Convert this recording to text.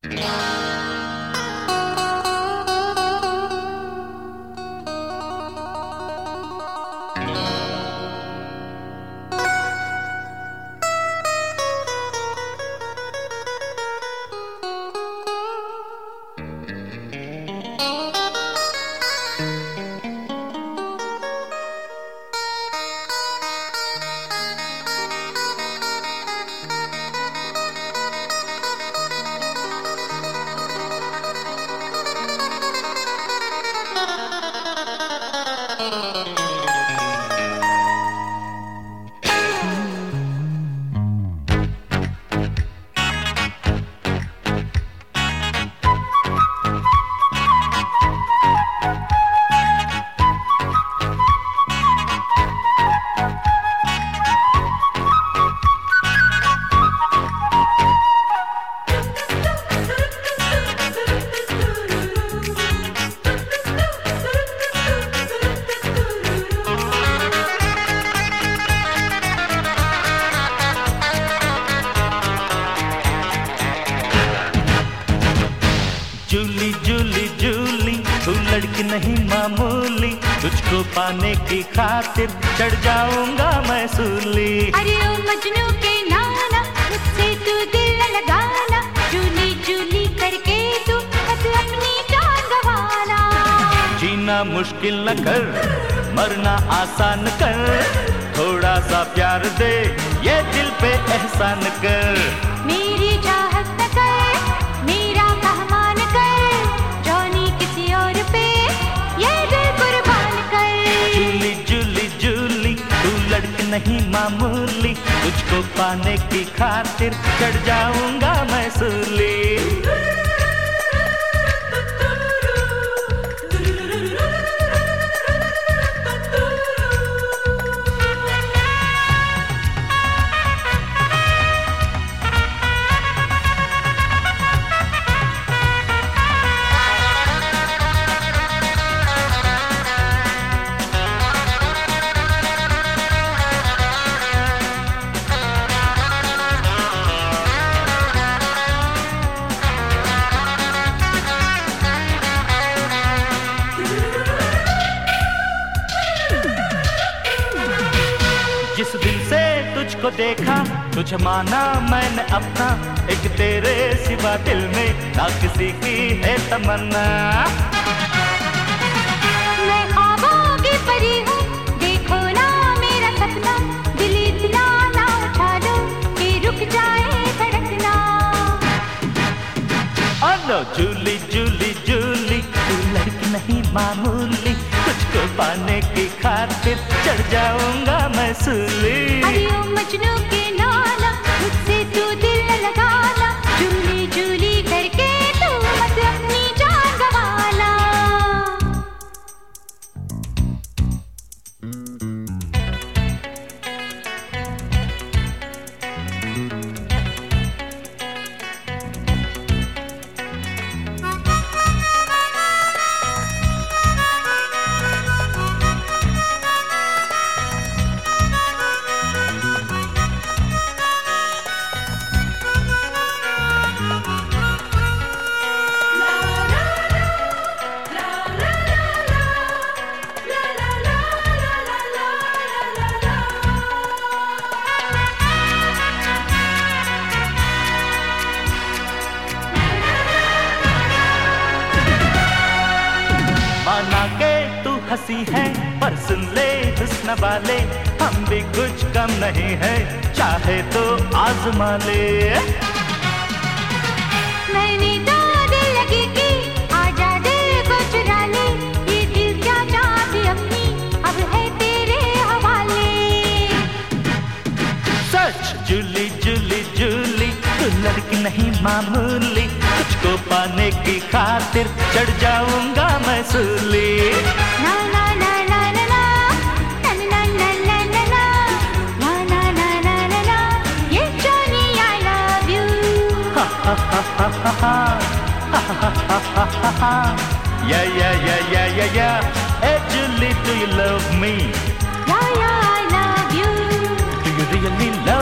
जूली जूली जूली तू लड़की नहीं मामूली, तुझको पाने की खातिर चढ़ जाऊंगा मैं सूली। अरे ओ मजनू के नाना, मुझसे तू दिल न लगाना, जूली जूली करके तू बस अपनी जान गंवाना। जीना मुश्किल न कर, मरना आसान कर, थोड़ा सा प्यार दे, ये दिल पे एहसान कर। मेरी चाहत न कर, मेरा कहमान कर, जॉनी किसी और पे ये दिल कुर्बान कर। जूली जूली जूली तू लड़की नहीं मामूली, तुझको पाने की खातिर चढ़ जाऊंगा मैं सूली। जिस दिन से तुझको देखा, तुझे माना मैंने अपना, एक तेरे सिवा दिल में ना किसी की है तमन्ना। मैं ख्वाबों की परी हूँ, देखो ना मेरा सपना, दिल इतना ना उछालो कि रुक जाए धड़कना। लो जूली जूली जूली तू लड़की नहीं मामूली, तुझको पाने की खातिर चढ़ जाऊंगा मैं सूली। अरे ओ मजनू के नाना, मुझसे तू दिल न लगाना, जूली जूली करके तू मत अपनी जान गंवाना। माना के तू हंसी है पर सुन ले हुस्न वाले, हम भी कुछ कम नहीं है, चाहे तो आजमा ले। मैंने तो दिल लगी कि आजा दिल को चुरा ले, ये दिल क्या चाहती अपनी अब है तेरे हवाले। सच जूली जूली जूली तू लड़की नहीं मामूली, तुझको पाने की खातिर चढ़ जाऊंगा मैं सूली। ना ना ना ना ना ना ना ना ना ना ना ना ना ना ना ना ना, ये जॉनी आई लव यू। हा हा हा हा हा हा हा हा हा हा हा। Yeah yeah yeah yeah yeah yeah. Hey Julie, do you love me? Yeah yeah I love you. Do you really love